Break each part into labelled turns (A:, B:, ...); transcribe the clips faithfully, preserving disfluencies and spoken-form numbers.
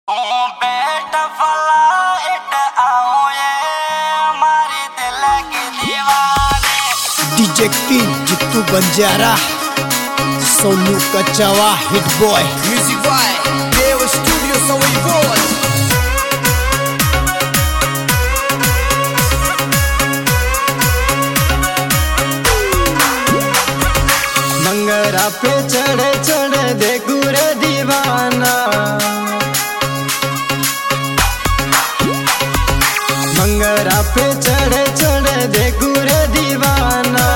A: बेटा फ्लाइट आओ ये हमारे दिल के दीवाने।
B: DJ king Jittu Banjara, Sonu Kachhawa hit boy,
C: Music by Deva Studio Sawai Boys.
B: मंगरा पे चढ़े चढ़े दे गुर दीवाना, मंगरा पे चढ़े चढ़े दे गुर दीवाना।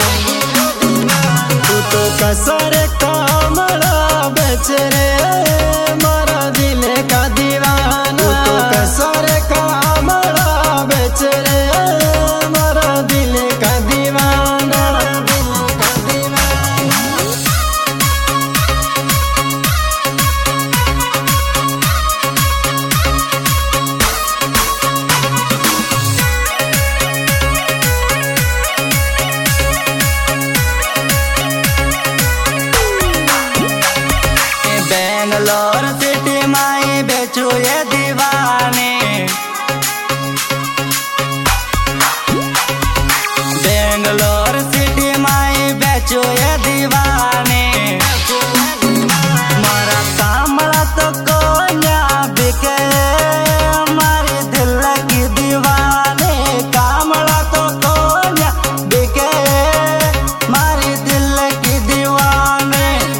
B: तू तो कसर कामड़ा बेच रे मारा दिल का दीवाना। तू तो कसर कामड़ा बेच रे मारा दिल का दीवाना।
A: बेंगलोर सिटी माई बेचो ये दीवाने, बेंगलोर सिटी माई बेचो ये दीवाने। मारा कामड़ा तो कोन्या बिके हमारे दिल की दीवाने। कामड़ा तो कोन्या बिके हमारे दिल की दीवाने।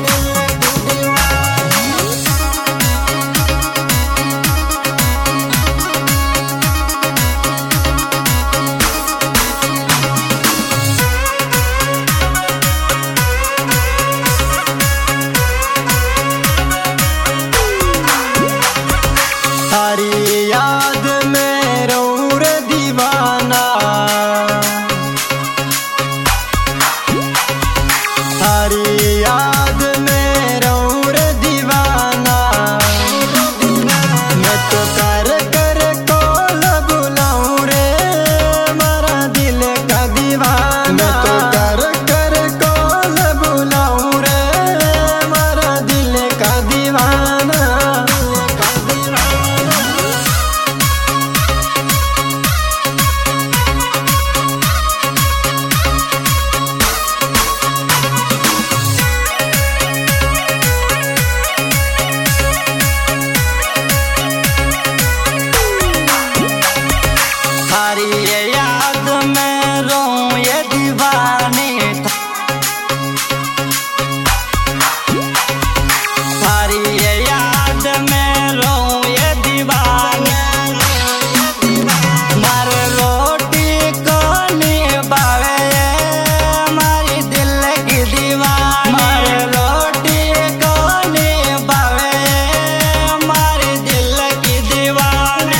B: थारी याद में रहूं रे दीवाना, थारी याद में रहूं रे दीवाना। मैं तो कर कर कॉल बुलाऊं रे मारा दिल का दीवाना। मैं तो कर कर कॉल बुलाऊं रे मारा दिल का दीवाना।
A: थारी ये याद में रोऊं ये दीवाने, थारी ये याद में रोऊं ये दीवाने। मारे रोटी को निभावे हमारी दिल की दीवानी। मारे रोटी को निभावे हमारी दिल की दीवानी।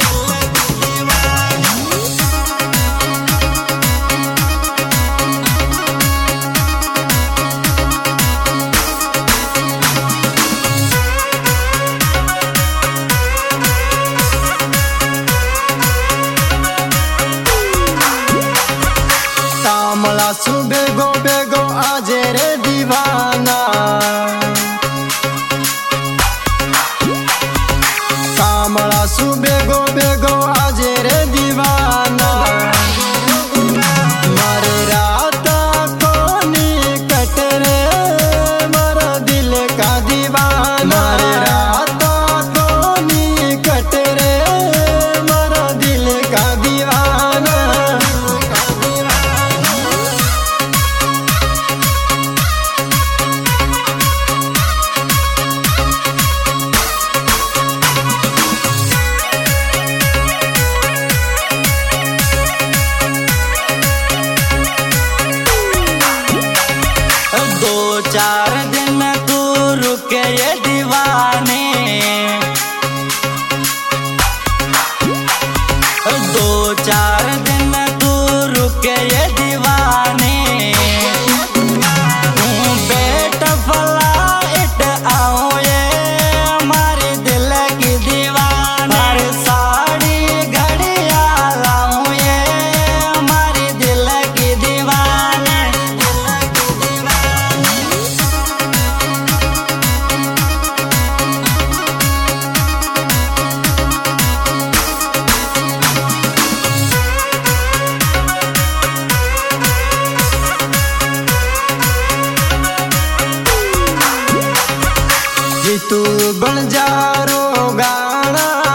B: कामला सुबह गो बेगो आजे रे दीवाना, कामला सुबह गो बेगो आजे रे दीवाना। मारे रात कोनी कट रे मारा दिल का दीवाना। मारे रात कोनी कट रे मारा दिल का दीवाना।
A: दो चार दिन तू रुके ये दीवाने, दो चार दिन तू रुके ये दीवाने। बेटा फ्लाइट आओ ये हमारे दिल की दीवाने। हर साड़ी घड़िया लाऊं ये हमारे दिल की दीवाने। दिल की दीवाने।
B: जीतू बंजारो गाना